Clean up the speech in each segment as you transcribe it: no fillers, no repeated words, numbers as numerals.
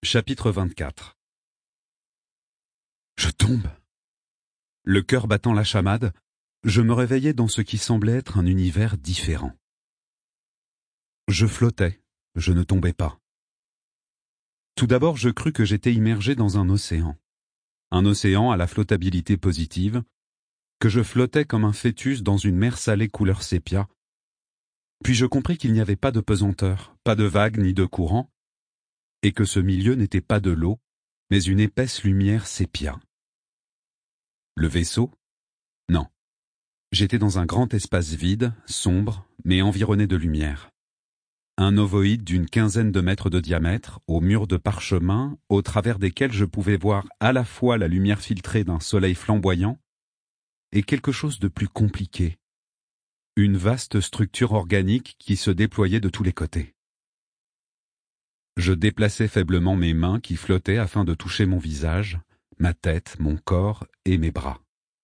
Chapitre 24. Je tombe. Le cœur battant la chamade, je me réveillais dans ce qui semblait être un univers différent. Je flottais, je ne tombais pas. Tout d'abord, je crus que j'étais immergé dans un océan à la flottabilité positive, que je flottais comme un fœtus dans une mer salée couleur sépia. Puis je compris qu'il n'y avait pas de pesanteur, pas de vagues ni de courant, et que ce milieu n'était pas de l'eau, mais une épaisse lumière sépia. Le vaisseau? Non. J'étais dans un grand espace vide, sombre, mais environné de lumière. Un ovoïde d'une quinzaine de mètres de diamètre, aux murs de parchemin, au travers desquels je pouvais voir à la fois la lumière filtrée d'un soleil flamboyant et quelque chose de plus compliqué. Une vaste structure organique qui se déployait de tous les côtés. Je déplaçais faiblement mes mains qui flottaient afin de toucher mon visage, ma tête, mon corps et mes bras.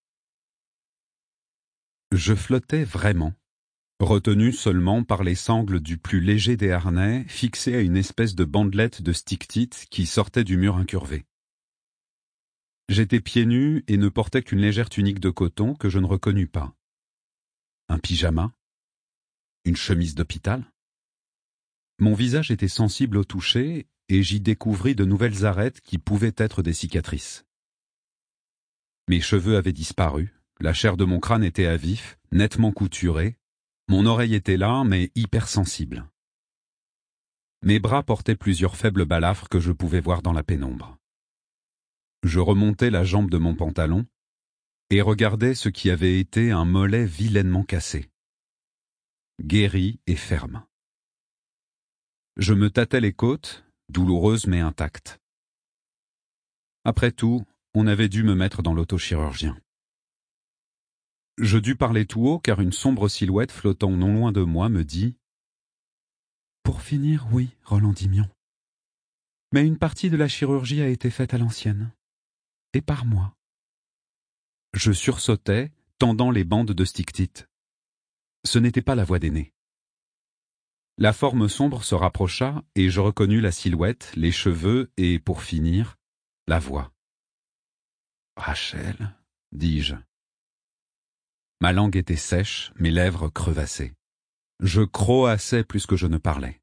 Je flottais vraiment, retenu seulement par les sangles du plus léger des harnais fixés à une espèce de bandelette de sticktite qui sortait du mur incurvé. J'étais pieds nus et ne portais qu'une légère tunique de coton que je ne reconnus pas. Un pyjama? Une chemise d'hôpital? Mon visage était sensible au toucher et j'y découvris de nouvelles arêtes qui pouvaient être des cicatrices. Mes cheveux avaient disparu, la chair de mon crâne était à vif, nettement couturée, mon oreille était là mais hypersensible. Mes bras portaient plusieurs faibles balafres que je pouvais voir dans la pénombre. Je remontais la jambe de mon pantalon et regardais ce qui avait été un mollet vilainement cassé. Guéri et ferme. Je me tâtais les côtes, douloureuses mais intactes. Après tout, on avait dû me mettre dans l'autochirurgien. Je dus parler tout haut car une sombre silhouette flottant non loin de moi me dit « Pour finir, oui, Roland Dimion. Mais une partie de la chirurgie a été faite à l'ancienne. Et par moi. » Je sursautais, tendant les bandes de sticktite. Ce n'était pas la voix d'Aîné. La forme sombre se rapprocha et je reconnus la silhouette, les cheveux et, pour finir, la voix. « Rachel, dis-je. » Ma langue était sèche, mes lèvres crevassaient. Je croassais plus que je ne parlais.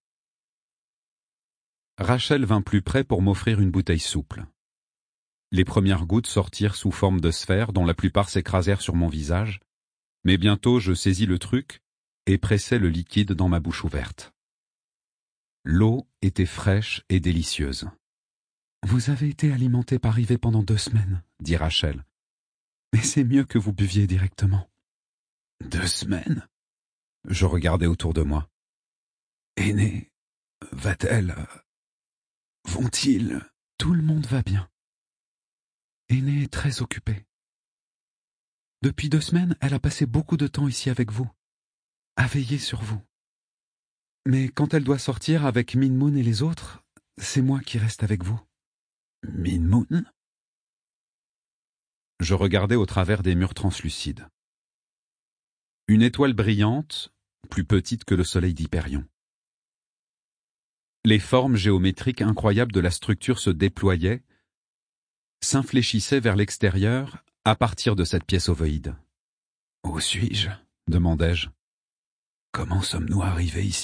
Rachel vint plus près pour m'offrir une bouteille souple. Les premières gouttes sortirent sous forme de sphères dont la plupart s'écrasèrent sur mon visage, mais bientôt je saisis le truc et pressai le liquide dans ma bouche ouverte. L'eau était fraîche et délicieuse. « Vous avez été alimenté par Yves pendant 2 semaines, dit Rachel. Mais c'est mieux que vous buviez directement. » 2 semaines? Je regardais autour de moi. Aîné, va-t-elle? Vont-ils? Tout le monde va bien. Aîné est très occupée. Depuis 2 semaines, elle a passé beaucoup de temps ici avec vous, à veiller sur vous. Mais quand elle doit sortir avec Min Moon et les autres, c'est moi qui reste avec vous. Min Moon? Je regardais au travers des murs translucides. Une étoile brillante, plus petite que le soleil d'Hyperion. Les formes géométriques incroyables de la structure se déployaient, s'infléchissaient vers l'extérieur à partir de cette pièce ovoïde. « Où suis-je » demandai-je. « Comment sommes-nous arrivés ici ?»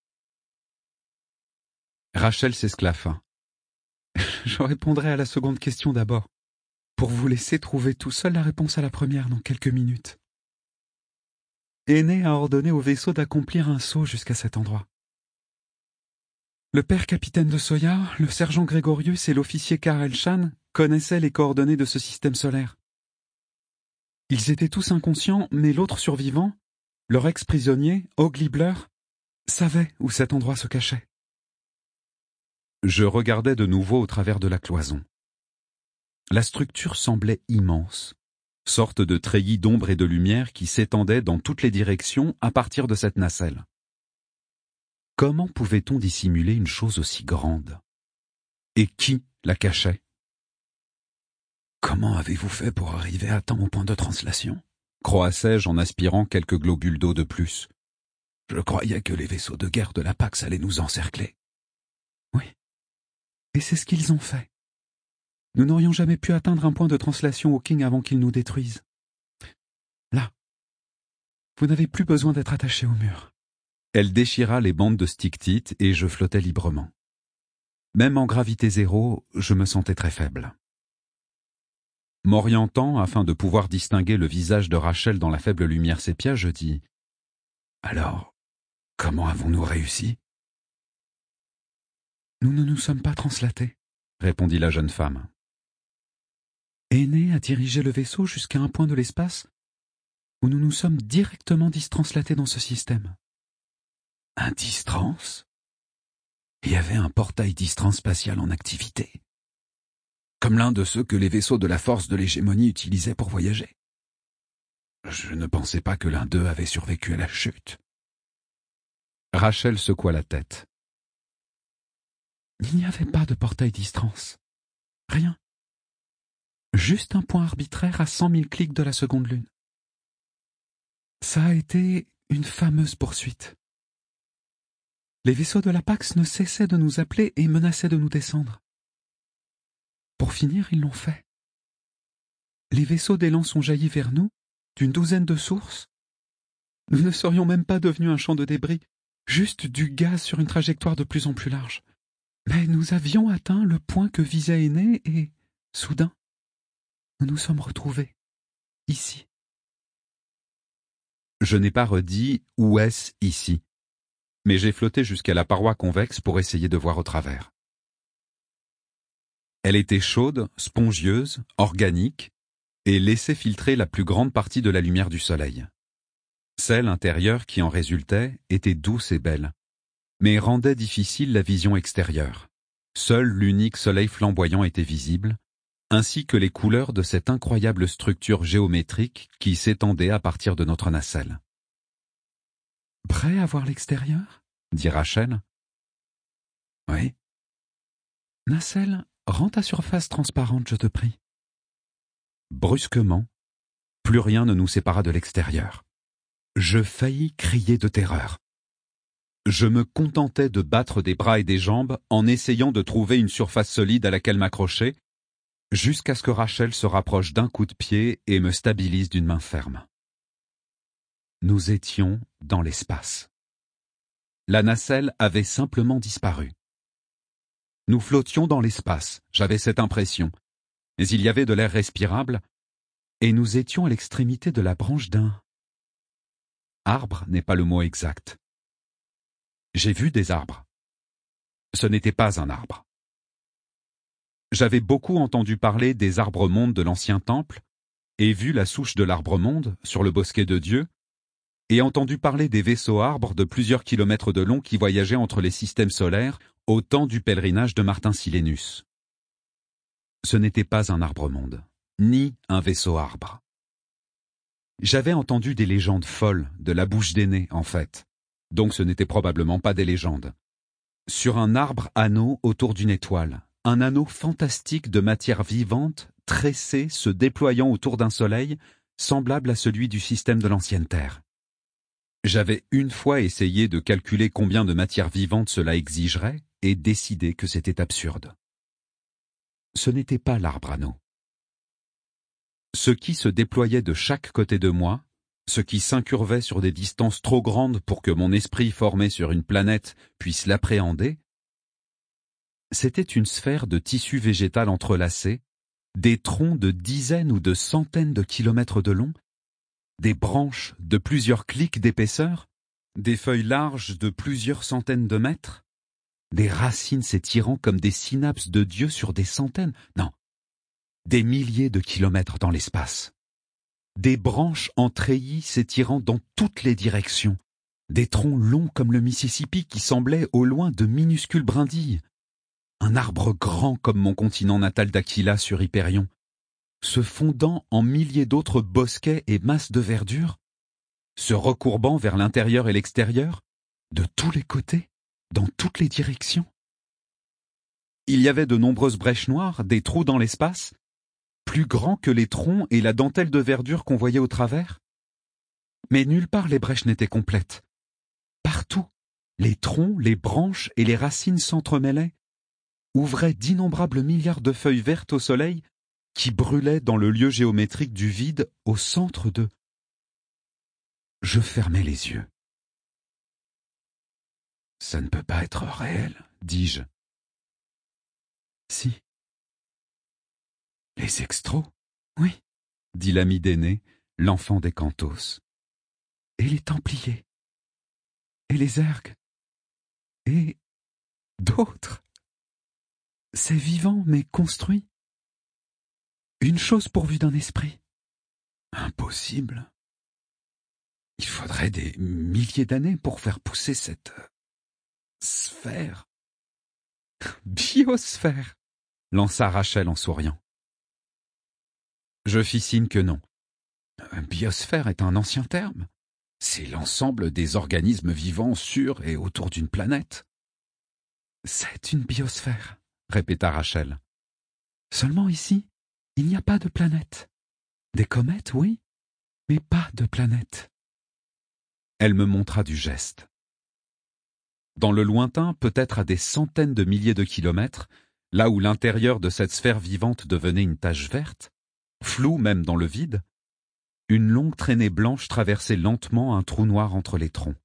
Rachel s'esclaffa. « Je répondrai à la seconde question d'abord, pour vous laisser trouver tout seul la réponse à la première dans quelques minutes. » Aîné a ordonné au vaisseau d'accomplir un saut jusqu'à cet endroit. Le père capitaine de Soya, le sergent Grégorius et l'officier Karel Chan connaissaient les coordonnées de ce système solaire. Ils étaient tous inconscients, mais l'autre survivant, leur ex-prisonnier, Hog Liebler, savait où cet endroit se cachait. Je regardais de nouveau au travers de la cloison. La structure semblait immense, sorte de treillis d'ombre et de lumière qui s'étendait dans toutes les directions à partir de cette nacelle. Comment pouvait-on dissimuler une chose aussi grande? Et qui la cachait? Comment avez-vous fait pour arriver à temps au point de translation? Croassai-je en aspirant quelques globules d'eau de plus. Je croyais que les vaisseaux de guerre de la Pax allaient nous encercler. Oui. Et c'est ce qu'ils ont fait. Nous n'aurions jamais pu atteindre un point de translation Hawking avant qu'ils nous détruisent. Là, vous n'avez plus besoin d'être attaché au mur. Elle déchira les bandes de sticktite et je flottais librement. Même en gravité zéro, je me sentais très faible. M'orientant afin de pouvoir distinguer le visage de Rachel dans la faible lumière sépia, je dis « Alors, comment avons-nous réussi ?» « Nous ne nous sommes pas translatés, » répondit la jeune femme. Aîné a dirigé le vaisseau jusqu'à un point de l'espace où nous nous sommes directement distranslatés dans ce système. Un distrans ? Il y avait un portail distrans spatial en activité, comme l'un de ceux que les vaisseaux de la force de l'hégémonie utilisaient pour voyager. Je ne pensais pas que l'un d'eux avait survécu à la chute. Rachel secoua la tête. Il n'y avait pas de portail distrans. Rien. Juste un point arbitraire à 100 000 clics de la seconde lune. Ça a été une fameuse poursuite. Les vaisseaux de l'Apax ne cessaient de nous appeler et menaçaient de nous descendre. Pour finir, ils l'ont fait. Les vaisseaux d'élan sont jaillis vers nous, d'une douzaine de sources. Nous ne serions même pas devenus un champ de débris, juste du gaz sur une trajectoire de plus en plus large. Mais nous avions atteint le point que visait Aîné et, soudain, nous nous sommes retrouvés, ici. Je n'ai pas redit « où est-ce ici ?» mais j'ai flotté jusqu'à la paroi convexe pour essayer de voir au travers. Elle était chaude, spongieuse, organique, et laissait filtrer la plus grande partie de la lumière du soleil. Celle intérieure qui en résultait était douce et belle, mais rendait difficile la vision extérieure. Seul l'unique soleil flamboyant était visible, ainsi que les couleurs de cette incroyable structure géométrique qui s'étendait à partir de notre nacelle. « Prêt à voir l'extérieur ?» dit Rachel. « Oui. »« Nacelle, rends ta surface transparente, je te prie. » Brusquement, plus rien ne nous sépara de l'extérieur. Je faillis crier de terreur. Je me contentais de battre des bras et des jambes en essayant de trouver une surface solide à laquelle m'accrocher, jusqu'à ce que Rachel se rapproche d'un coup de pied et me stabilise d'une main ferme. Nous étions dans l'espace. La nacelle avait simplement disparu. Nous flottions dans l'espace, j'avais cette impression, mais il y avait de l'air respirable, et nous étions à l'extrémité de la branche d'un... Arbre n'est pas le mot exact. J'ai vu des arbres. Ce n'était pas un arbre. J'avais beaucoup entendu parler des arbres-mondes de l'ancien temple, et vu la souche de l'arbre-monde sur le bosquet de Dieu, et entendu parler des vaisseaux arbres de plusieurs kilomètres de long qui voyageaient entre les systèmes solaires au temps du pèlerinage de Martin Silenus. Ce n'était pas un arbre-monde, ni un vaisseau arbre. J'avais entendu des légendes folles, de la bouche d'Aîné en fait, donc ce n'était probablement pas des légendes. Sur un arbre anneau autour d'une étoile, un anneau fantastique de matière vivante, tressé, se déployant autour d'un soleil, semblable à celui du système de l'ancienne Terre. J'avais une fois essayé de calculer combien de matière vivante cela exigerait et décidé que c'était absurde. Ce n'était pas l'arbre anneau. Ce qui se déployait de chaque côté de moi, ce qui s'incurvait sur des distances trop grandes pour que mon esprit formé sur une planète puisse l'appréhender, c'était une sphère de tissu végétal entrelacé, des troncs de dizaines ou de centaines de kilomètres de long, des branches de plusieurs clics d'épaisseur, des feuilles larges de plusieurs centaines de mètres, des racines s'étirant comme des synapses de Dieu sur des centaines, non, des milliers de kilomètres dans l'espace. Des branches en treillis s'étirant dans toutes les directions, des troncs longs comme le Mississippi qui semblaient au loin de minuscules brindilles, un arbre grand comme mon continent natal d'Aquila sur Hyperion, se fondant en milliers d'autres bosquets et masses de verdure, se recourbant vers l'intérieur et l'extérieur, de tous les côtés, dans toutes les directions. Il y avait de nombreuses brèches noires, des trous dans l'espace, plus grands que les troncs et la dentelle de verdure qu'on voyait au travers. Mais nulle part les brèches n'étaient complètes. Partout, les troncs, les branches et les racines s'entremêlaient, ouvrait d'innombrables milliards de feuilles vertes au soleil qui brûlaient dans le lieu géométrique du vide au centre d'eux. Je fermai les yeux. « Ça ne peut pas être réel, dis-je. »« Si. »« Les extros ?»« Oui, » dit l'ami d'aîné, l'enfant des Cantos. « Et les Templiers. Et les Ergues. Et d'autres. C'est vivant mais construit. Une chose pourvue d'un esprit. Impossible. Il faudrait des milliers d'années pour faire pousser cette sphère. Biosphère, lança Rachel en souriant. Je fis signe que non. Biosphère est un ancien terme. C'est l'ensemble des organismes vivants sur et autour d'une planète. C'est une biosphère, répéta Rachel. Seulement ici, il n'y a pas de planète. Des comètes, oui, mais pas de planète. Elle me montra du geste. Dans le lointain, peut-être à des centaines de milliers de kilomètres, là où l'intérieur de cette sphère vivante devenait une tache verte, floue même dans le vide, une longue traînée blanche traversait lentement un trou noir entre les troncs.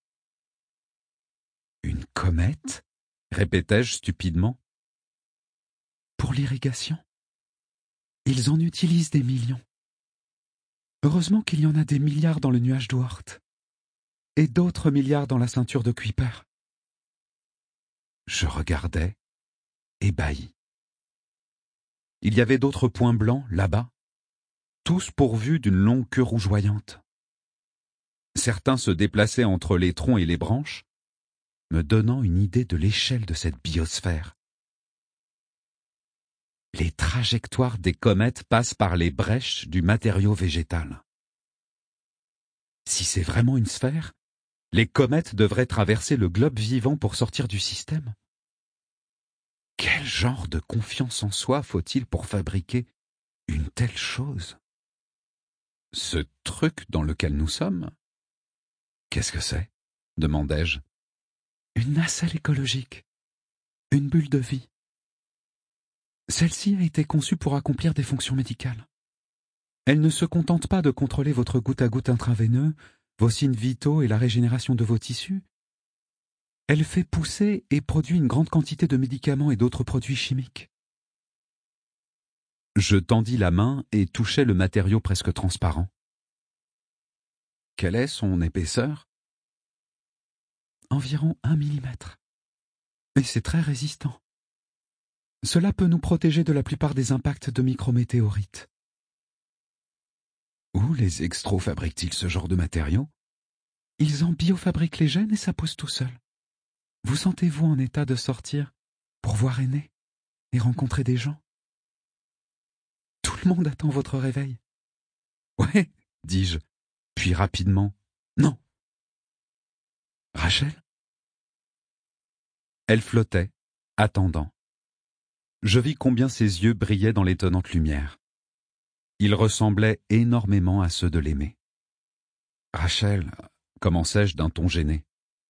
« Une comète ?» répétai-je stupidement. « Pour l'irrigation. Ils en utilisent des millions. Heureusement qu'il y en a des milliards dans le nuage d'Oort, et d'autres milliards dans la ceinture de Kuiper. » Je regardais, ébahi. Il y avait d'autres points blancs, là-bas, tous pourvus d'une longue queue rougeoyante. Certains se déplaçaient entre les troncs et les branches, me donnant une idée de l'échelle de cette biosphère. Les trajectoires des comètes passent par les brèches du matériau végétal. Si c'est vraiment une sphère, les comètes devraient traverser le globe vivant pour sortir du système. Quel genre de confiance en soi faut-il pour fabriquer une telle chose? Ce truc dans lequel nous sommes? Qu'est-ce que c'est? Demandai-je. Une nacelle écologique. Une bulle de vie. Celle-ci a été conçue pour accomplir des fonctions médicales. Elle ne se contente pas de contrôler votre goutte à goutte intraveineux, vos signes vitaux et la régénération de vos tissus. Elle fait pousser et produit une grande quantité de médicaments et d'autres produits chimiques. Je tendis la main et touchai le matériau presque transparent. Quelle est son épaisseur? Environ 1 millimètre. Et c'est très résistant. Cela peut nous protéger de la plupart des impacts de micrométéorites. Où les extros fabriquent-ils ce genre de matériaux? Ils en biofabriquent les gènes et ça pousse tout seul. Vous sentez-vous en état de sortir pour voir Aîné et rencontrer des gens? Tout le monde attend votre réveil. Ouais, dis-je, puis rapidement, non. Rachel? Elle flottait, attendant. Je vis combien ses yeux brillaient dans l'étonnante lumière. Ils ressemblaient énormément à ceux de l'aimé. Rachel, commençai-je d'un ton gêné.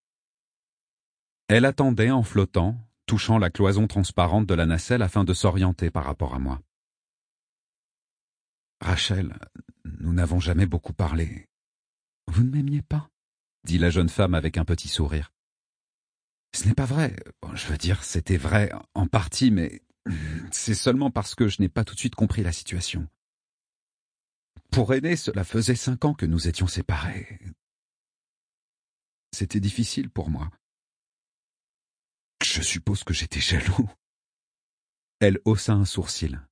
Elle attendait en flottant, touchant la cloison transparente de la nacelle afin de s'orienter par rapport à moi. Rachel, nous n'avons jamais beaucoup parlé. Vous ne m'aimiez pas? Dit la jeune femme avec un petit sourire. Ce n'est pas vrai. Je veux dire, c'était vrai en partie, mais c'est seulement parce que je n'ai pas tout de suite compris la situation. Pour Aîné, cela faisait 5 ans que nous étions séparés. C'était difficile pour moi. Je suppose que j'étais jaloux. Elle haussa un sourcil.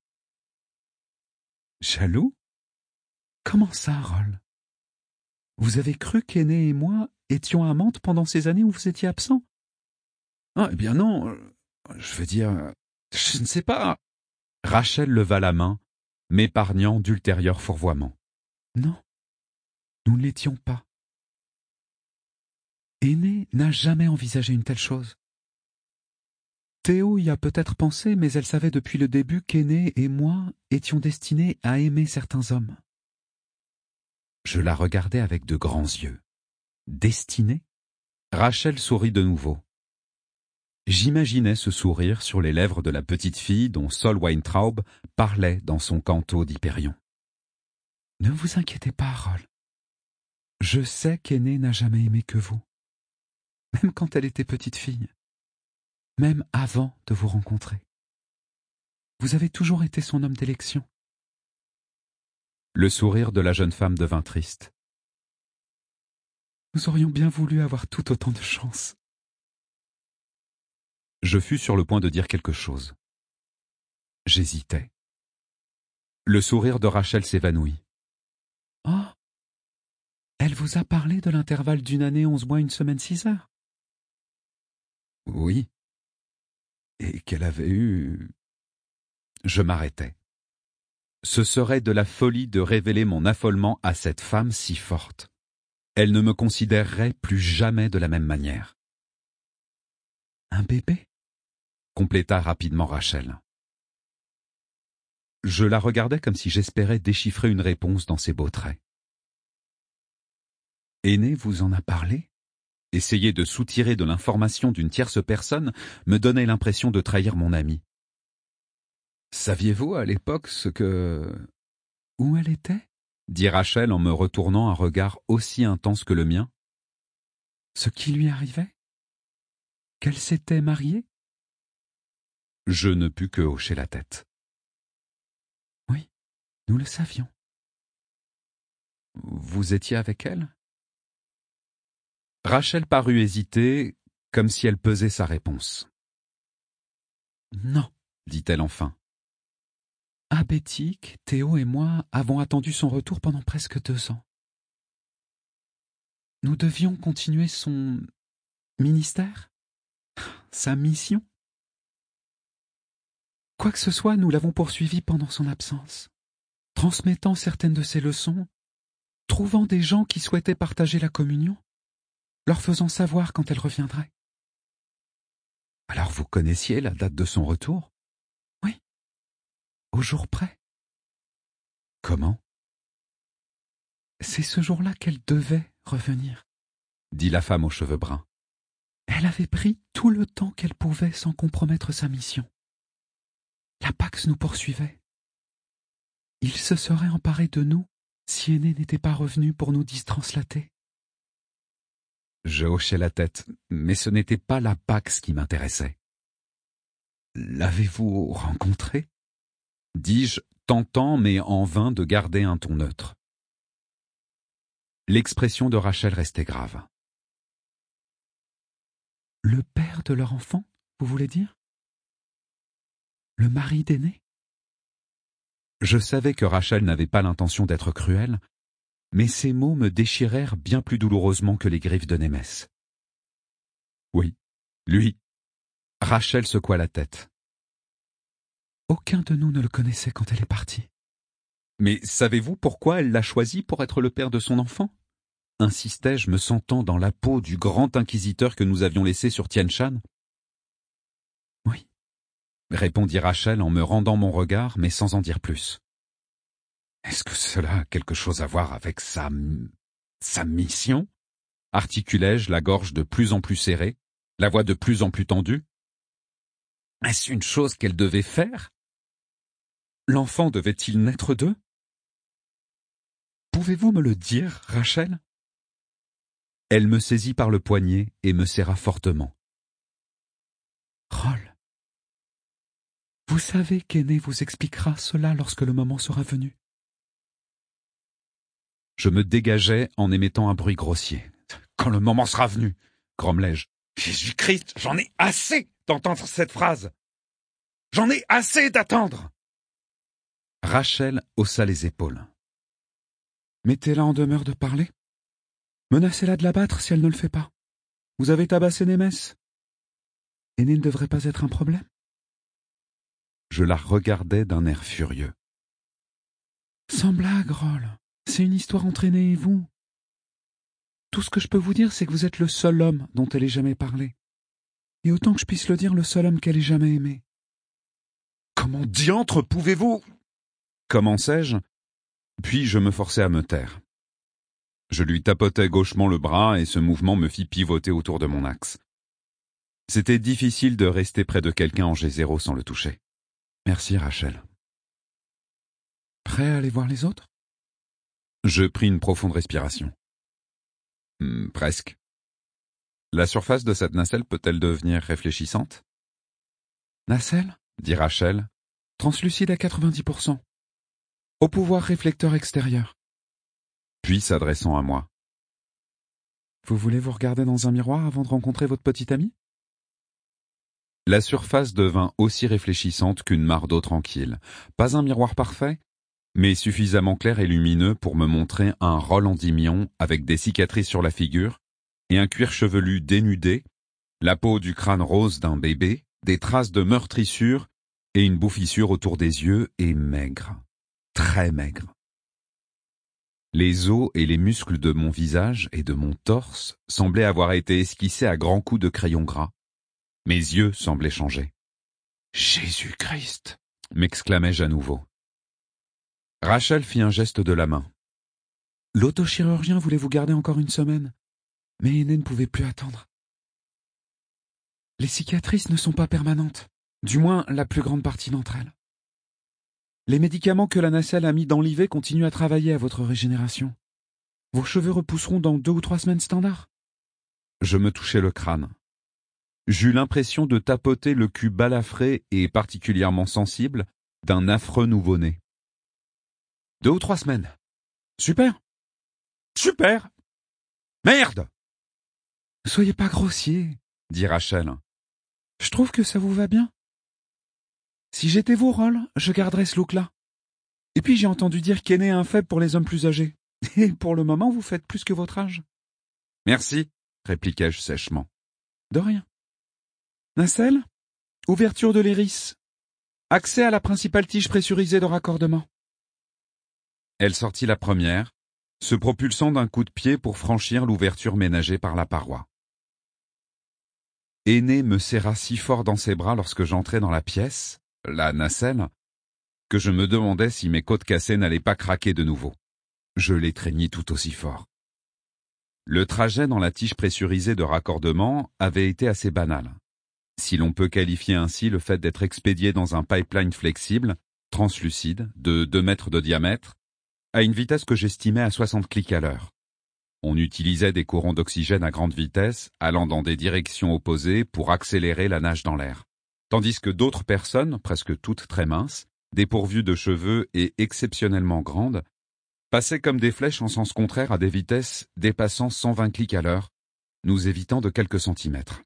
Jaloux? Comment ça, Rol? Vous avez cru qu'Aîné et moi étions amantes pendant ces années où vous étiez absent? Ah, eh bien non, je veux dire, je ne sais pas. Rachel leva la main, m'épargnant d'ultérieurs fourvoiements. Non, nous ne l'étions pas. Aîné n'a jamais envisagé une telle chose. Théo y a peut-être pensé, mais elle savait depuis le début qu'Aîné et moi étions destinés à aimer certains hommes. Je la regardais avec de grands yeux. Destinés? Rachel sourit de nouveau. J'imaginais ce sourire sur les lèvres de la petite fille dont Sol Weintraub parlait dans son canto d'Hyperion. Ne vous inquiétez pas, Harold. Je sais qu'Aînée n'a jamais aimé que vous. Même quand elle était petite fille. Même avant de vous rencontrer. Vous avez toujours été son homme d'élection. Le sourire de la jeune femme devint triste. Nous aurions bien voulu avoir tout autant de chance. Je fus sur le point de dire quelque chose. J'hésitais. Le sourire de Rachel s'évanouit. Oh, elle vous a parlé de l'intervalle d'une année, 11 mois, 1 semaine, 6 heures? Oui. Et qu'elle avait eu... Je m'arrêtais. Ce serait de la folie de révéler mon affolement à cette femme si forte. Elle ne me considérerait plus jamais de la même manière. Un bébé? Compléta rapidement Rachel. Je la regardais comme si j'espérais déchiffrer une réponse dans ses beaux traits. Aînée vous en a parlé? Essayer de soutirer de l'information d'une tierce personne me donnait l'impression de trahir mon ami. Saviez-vous à l'époque ce que... Où elle était? Dit Rachel en me retournant un regard aussi intense que le mien. Ce qui lui arrivait? Qu'elle s'était mariée? Je ne pus que hocher la tête. Oui, nous le savions. Vous étiez avec elle? Rachel parut hésiter, comme si elle pesait sa réponse. Non, dit-elle enfin. Abétique, Théo et moi avons attendu son retour pendant presque 2 ans. Nous devions continuer son ministère, sa mission. Quoi que ce soit, nous l'avons poursuivi pendant son absence, transmettant certaines de ses leçons, trouvant des gens qui souhaitaient partager la communion, leur faisant savoir quand elle reviendrait. Alors vous connaissiez la date de son retour? Oui, au jour près. Comment? C'est ce jour-là qu'elle devait revenir, dit la femme aux cheveux bruns. Elle avait pris tout le temps qu'elle pouvait sans compromettre sa mission. La Pax nous poursuivait. Il se serait emparé de nous si Aînée n'était pas revenu pour nous distranslater. Je hochai la tête, mais ce n'était pas la Pax qui m'intéressait. L'avez-vous rencontrée? Dis-je, tentant mais en vain de garder un ton neutre. L'expression de Rachel restait grave. Le père de leur enfant, vous voulez dire? Le mari d'Aînée? Je savais que Rachel n'avait pas l'intention d'être cruelle, mais ces mots me déchirèrent bien plus douloureusement que les griffes de Némès. Oui, lui. Rachel secoua la tête. Aucun de nous ne le connaissait quand elle est partie. Mais savez-vous pourquoi elle l'a choisi pour être le père de son enfant? Insistai-je, me sentant dans la peau du grand inquisiteur que nous avions laissé sur Tien Shan. Oui, répondit Rachel en me rendant mon regard, mais sans en dire plus. Est-ce que cela a quelque chose à voir avec sa mission? Articulai-je, la gorge de plus en plus serrée, la voix de plus en plus tendue. Est-ce une chose qu'elle devait faire? L'enfant devait-il naître d'eux? Pouvez-vous me le dire, Rachel? Elle me saisit par le poignet et me serra fortement. Roll, vous savez qu'Aînée vous expliquera cela lorsque le moment sera venu. Je me dégageai en émettant un bruit grossier. Quand le moment sera venu, grommelai-je. Jésus-Christ, j'en ai assez d'entendre cette phrase. J'en ai assez d'attendre. Rachel haussa les épaules. Mettez-la en demeure de parler. Menacez-la de la battre si elle ne le fait pas. Vous avez tabassé Némès. Aînée ne devrait pas être un problème. Je la regardais d'un air furieux. Sans blague, Roll. C'est une histoire entre Aînée et vous. Tout ce que je peux vous dire, c'est que vous êtes le seul homme dont elle ait jamais parlé. Et autant que je puisse le dire, le seul homme qu'elle ait jamais aimé. Comment diantre pouvez-vous... Commençai-je, puis je me forçai à me taire. Je lui tapotai gauchement le bras et ce mouvement me fit pivoter autour de mon axe. C'était difficile de rester près de quelqu'un en G0 sans le toucher. Merci, Rachel. Prêt à aller voir les autres? Je pris une profonde respiration. Presque. La surface de cette nacelle peut-elle devenir réfléchissante? Nacelle, dit Rachel, translucide à 90%. Au pouvoir réflecteur extérieur. Puis s'adressant à moi. Vous voulez vous regarder dans un miroir avant de rencontrer votre petite amie? La surface devint aussi réfléchissante qu'une mare d'eau tranquille. Pas un miroir parfait, mais suffisamment clair et lumineux pour me montrer un Roland Dimion avec des cicatrices sur la figure et un cuir chevelu dénudé, la peau du crâne rose d'un bébé, des traces de meurtrissure et une bouffissure autour des yeux et maigre, très maigre. Les os et les muscles de mon visage et de mon torse semblaient avoir été esquissés à grands coups de crayon gras. Mes yeux semblaient changer. « Jésus-Christ !» m'exclamai-je à nouveau. Rachel fit un geste de la main. « L'autochirurgien voulait vous garder encore une semaine, mais Aîné ne pouvait plus attendre. Les cicatrices ne sont pas permanentes, du moins la plus grande partie d'entre elles. Les médicaments que la nacelle a mis dans l'IV continuent à travailler à votre régénération. Vos cheveux repousseront dans 2 ou 3 semaines standard. » Je me touchai le crâne. J'eus l'impression de tapoter le cul balafré et particulièrement sensible d'un affreux nouveau-né. 2 ou 3 semaines. Super. Super. Merde. Soyez pas grossier, dit Rachel. Je trouve que ça vous va bien. Si j'étais vous, Roll, je garderais ce look-là. Et puis j'ai entendu dire qu'Aîné a un faible pour les hommes plus âgés. Et pour le moment, vous faites plus que votre âge. Merci, répliquai-je sèchement. De rien. Nacelle, ouverture de l'iris. Accès à la principale tige pressurisée de raccordement. Elle sortit la première, se propulsant d'un coup de pied pour franchir l'ouverture ménagée par la paroi. Aîné me serra si fort dans ses bras lorsque j'entrai dans la pièce, la nacelle, que je me demandais si mes côtes cassées n'allaient pas craquer de nouveau. Je l'étreignis tout aussi fort. Le trajet dans la tige pressurisée de raccordement avait été assez banal, si l'on peut qualifier ainsi le fait d'être expédié dans un pipeline flexible, translucide, de 2 mètres de diamètre, à une vitesse que j'estimais à 60 clics à l'heure. On utilisait des courants d'oxygène à grande vitesse, allant dans des directions opposées pour accélérer la nage dans l'air. Tandis que d'autres personnes, presque toutes très minces, dépourvues de cheveux et exceptionnellement grandes, passaient comme des flèches en sens contraire à des vitesses dépassant 120 clics à l'heure, nous évitant de quelques centimètres.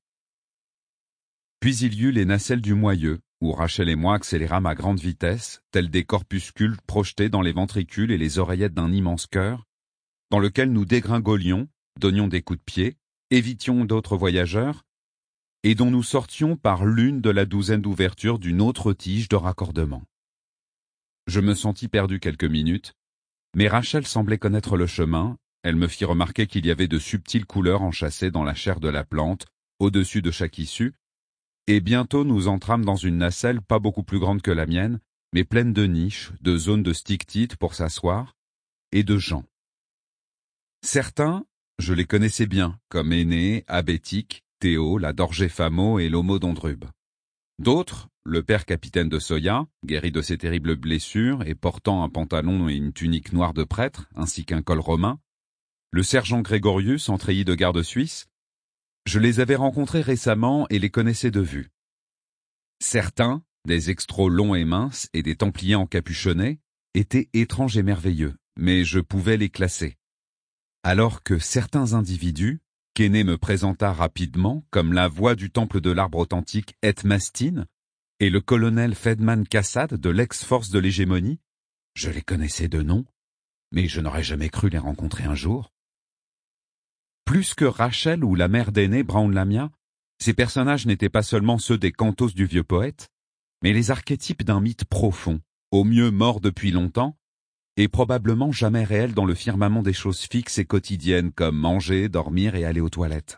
Puis il y eut les nacelles du moyeu, où Rachel et moi accélérâmes à grande vitesse, tels des corpuscules projetés dans les ventricules et les oreillettes d'un immense cœur, dans lequel nous dégringolions, donnions des coups de pied, évitions d'autres voyageurs, et dont nous sortions par l'une de la douzaine d'ouvertures d'une autre tige de raccordement. Je me sentis perdu quelques minutes, mais Rachel semblait connaître le chemin, elle me fit remarquer qu'il y avait de subtiles couleurs enchâssées dans la chair de la plante, au-dessus de chaque issue, et bientôt nous entrâmes dans une nacelle pas beaucoup plus grande que la mienne, mais pleine de niches, de zones de stictites pour s'asseoir, et de gens. Certains, je les connaissais bien, comme Aîné, Abétique, Théo, la Dorgéphamo et l'Homodondrube. D'autres, le père capitaine de Soya, guéri de ses terribles blessures et portant un pantalon et une tunique noire de prêtre, ainsi qu'un col romain, le sergent Grégorius en treillis de garde suisse, je les avais rencontrés récemment et les connaissais de vue. Certains, des extros longs et minces et des templiers encapuchonnés, étaient étranges et merveilleux, mais je pouvais les classer. Alors que certains individus, qu'Aîné me présenta rapidement comme la voix du temple de l'arbre authentique Etmastin et le colonel Fedman Kassad de l'ex-force de l'hégémonie, je les connaissais de nom, mais je n'aurais jamais cru les rencontrer un jour. Plus que Rachel ou la mère d'Aîné Brown Lamia, ces personnages n'étaient pas seulement ceux des cantos du vieux poète, mais les archétypes d'un mythe profond, au mieux mort depuis longtemps, et probablement jamais réel dans le firmament des choses fixes et quotidiennes comme manger, dormir et aller aux toilettes.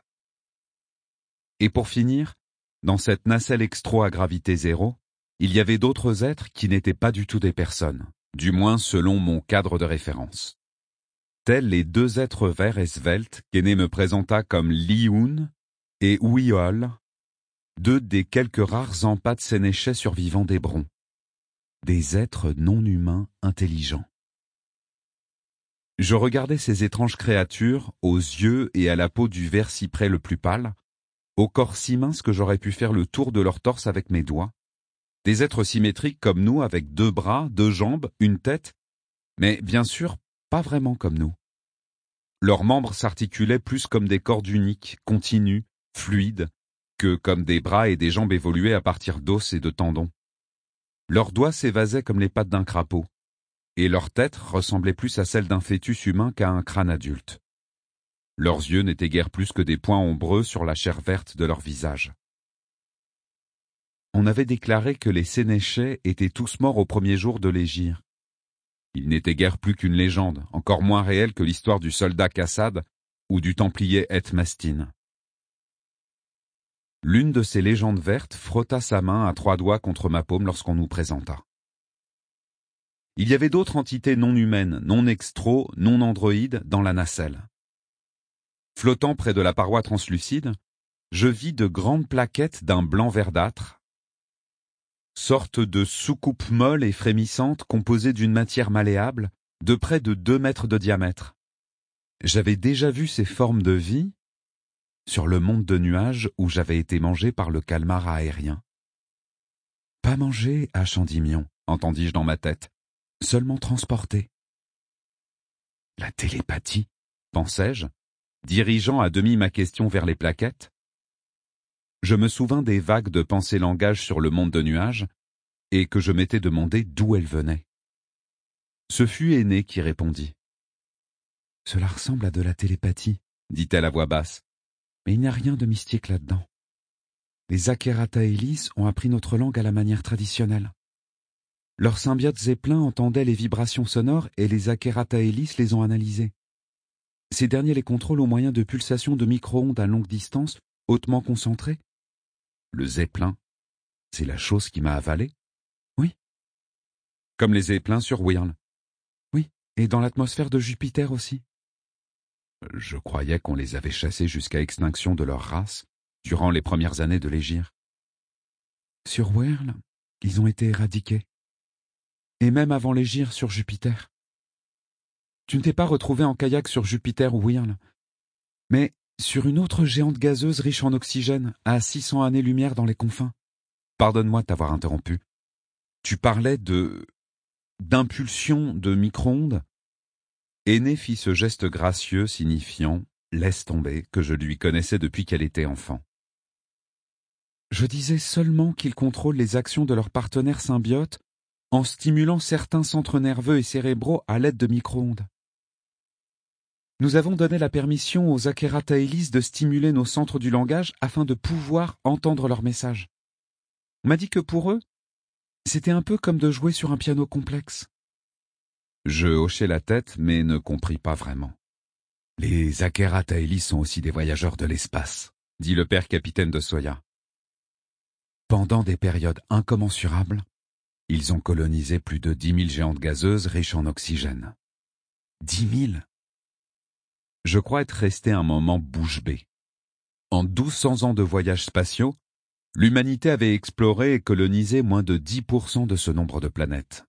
Et pour finir, dans cette nacelle extro à gravité zéro, il y avait d'autres êtres qui n'étaient pas du tout des personnes, du moins selon mon cadre de référence. Tels les 2 êtres verts et sveltes qu'Aîné me présenta comme Lioun et Ouiol, deux des quelques rares empâtes sénéchais survivants d'Hébron. Des êtres non humains intelligents. Je regardais ces étranges créatures, aux yeux et à la peau du vert cyprès le plus pâle, au corps si mince que j'aurais pu faire le tour de leur torse avec mes doigts, des êtres symétriques comme nous avec 2 bras, 2 jambes, une tête, mais bien sûr pas vraiment comme nous. Leurs membres s'articulaient plus comme des cordes uniques, continues, fluides, que comme des bras et des jambes évolués à partir d'os et de tendons. Leurs doigts s'évasaient comme les pattes d'un crapaud, et leur tête ressemblait plus à celle d'un fœtus humain qu'à un crâne adulte. Leurs yeux n'étaient guère plus que des points ombreux sur la chair verte de leur visage. On avait déclaré que les Sénéchais étaient tous morts au premier jour de l'hégire. Ils n'étaient guère plus qu'une légende, encore moins réelle que l'histoire du soldat Kassad ou du templier Eth-Mastin. L'une de ces légendes vertes frotta sa main à 3 doigts contre ma paume lorsqu'on nous présenta. Il y avait d'autres entités non humaines, non extro, non androïdes dans la nacelle. Flottant près de la paroi translucide, je vis de grandes plaquettes d'un blanc verdâtre, sorte de soucoupe molle et frémissante composée d'une matière malléable de près de 2 mètres de diamètre. J'avais déjà vu ces formes de vie sur le monde de nuages où j'avais été mangé par le calmar aérien. Pas mangé à Chandimion, entendis-je dans ma tête, seulement transporté. La télépathie, pensai-je, dirigeant à demi ma question vers les plaquettes. Je me souvins des vagues de pensée-langage sur le monde de nuages, et que je m'étais demandé d'où elles venaient. Ce fut Aînée qui répondit. « Cela ressemble à de la télépathie, dit-elle à voix basse, mais il n'y a rien de mystique là-dedans. Les Akerataélis ont appris notre langue à la manière traditionnelle. Leurs symbiotes Zeppelin entendaient les vibrations sonores et les Akerataélis les ont analysées. Ces derniers les contrôlent au moyen de pulsations de micro-ondes à longue distance, hautement concentrées. Le Zeppelin, c'est la chose qui m'a avalé? Oui. Comme les Zeppelins sur Wyrl? Oui, et dans l'atmosphère de Jupiter aussi. Je croyais qu'on les avait chassés jusqu'à extinction de leur race durant les premières années de l'hégire. Sur Wyrl, ils ont été éradiqués. Et même avant l'hégire sur Jupiter. Tu ne t'es pas retrouvé en kayak sur Jupiter ou Wyrl, mais sur une autre géante gazeuse riche en oxygène, à 600 années-lumière dans les confins. Pardonne-moi de t'avoir interrompu. Tu parlais d'impulsion de micro-ondes? Aînée fit ce geste gracieux signifiant « laisse tomber » que je lui connaissais depuis qu'elle était enfant. Je disais seulement qu'ils contrôlent les actions de leurs partenaires symbiotes en stimulant certains centres nerveux et cérébraux à l'aide de micro-ondes. Nous avons donné la permission aux Akerataélis de stimuler nos centres du langage afin de pouvoir entendre leurs messages. On m'a dit que pour eux, c'était un peu comme de jouer sur un piano complexe. Je hochai la tête, mais ne compris pas vraiment. Les Akerataélis sont aussi des voyageurs de l'espace, dit le père capitaine de Soya. Pendant des périodes incommensurables, ils ont colonisé plus de 10 000 géantes gazeuses riches en oxygène. 10 000 ! Je crois être resté un moment bouche bée. En 1200 ans de voyages spatiaux, l'humanité avait exploré et colonisé moins de 10% de ce nombre de planètes.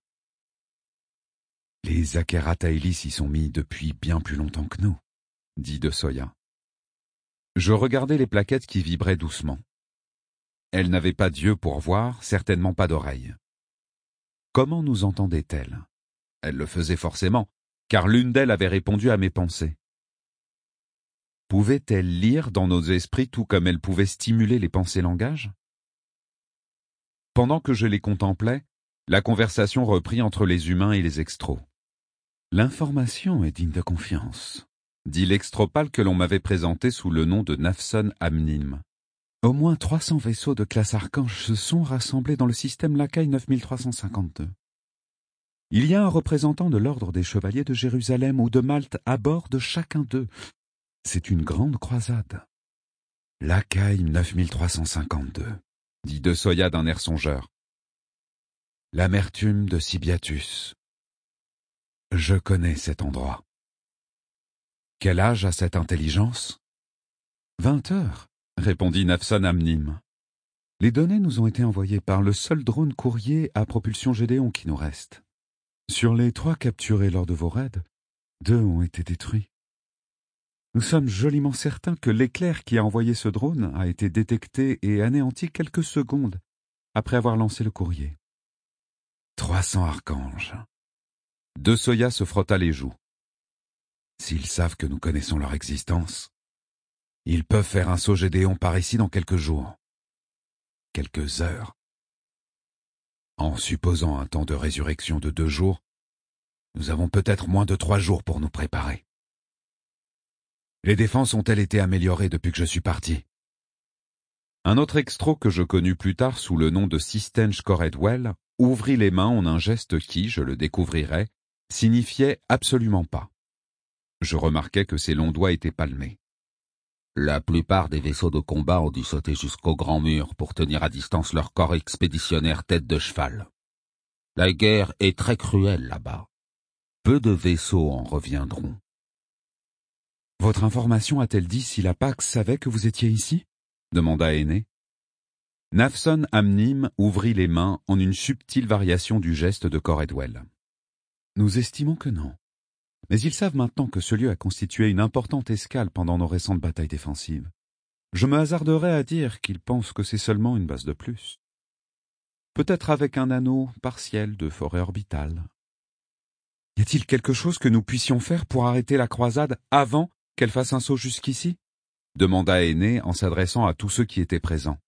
Les Akerataélis y sont mis depuis bien plus longtemps que nous, dit de Soya. Je regardais les plaquettes qui vibraient doucement. Elles n'avaient pas d'yeux pour voir, certainement pas d'oreilles. Comment nous entendaient-elles? Elles le faisaient forcément, car l'une d'elles avait répondu à mes pensées. Pouvait-elle lire dans nos esprits tout comme elle pouvait stimuler les pensées-langages? Pendant que je les contemplais, la conversation reprit entre les humains et les extros. L'information est digne de confiance, dit l'extropale que l'on m'avait présenté sous le nom de Nafson Amnim. Au moins 300 vaisseaux de classe Archange se sont rassemblés dans le système Lacaille 9352. Il y a un représentant de l'ordre des Chevaliers de Jérusalem ou de Malte à bord de chacun d'eux. C'est une grande croisade. Lacaille 9352, dit de Soya d'un air songeur. L'amertume de Sibiatus. Je connais cet endroit. Quel âge a cette intelligence? 20 heures, répondit Nafson Amnim. Les données nous ont été envoyées par le seul drone courrier à propulsion Gédéon qui nous reste. Sur les 3 capturés lors de vos raids, 2 ont été détruits. Nous sommes joliment certains que l'éclair qui a envoyé ce drone a été détecté et anéanti quelques secondes après avoir lancé le courrier. 300 archanges. De Soya se frotta les joues. S'ils savent que nous connaissons leur existence, ils peuvent faire un saut Gédéon par ici dans quelques jours. Quelques heures. En supposant un temps de résurrection de 2 jours, nous avons peut-être moins de 3 jours pour nous préparer. Les défenses ont-elles été améliorées depuis que je suis parti? Un autre extro que je connus plus tard sous le nom de Sistench Coredwell ouvrit les mains en un geste qui, je le découvrirais, signifiait absolument pas. Je remarquai que ses longs doigts étaient palmés. La plupart des vaisseaux de combat ont dû sauter jusqu'au grand mur pour tenir à distance leur corps expéditionnaire tête de cheval. La guerre est très cruelle là-bas. Peu de vaisseaux en reviendront. Votre information a-t-elle dit si la Pax savait que vous étiez ici? Demanda Aîné. Nafson Amnim ouvrit les mains en une subtile variation du geste de Coredwell. Nous estimons que non. Mais ils savent maintenant que ce lieu a constitué une importante escale pendant nos récentes batailles défensives. Je me hasarderais à dire qu'ils pensent que c'est seulement une base de plus. Peut-être avec un anneau partiel de forêt orbitale. Y a-t-il quelque chose que nous puissions faire pour arrêter la croisade avant qu'elle fasse un saut jusqu'ici? Demanda Aîné en s'adressant à tous ceux qui étaient présents.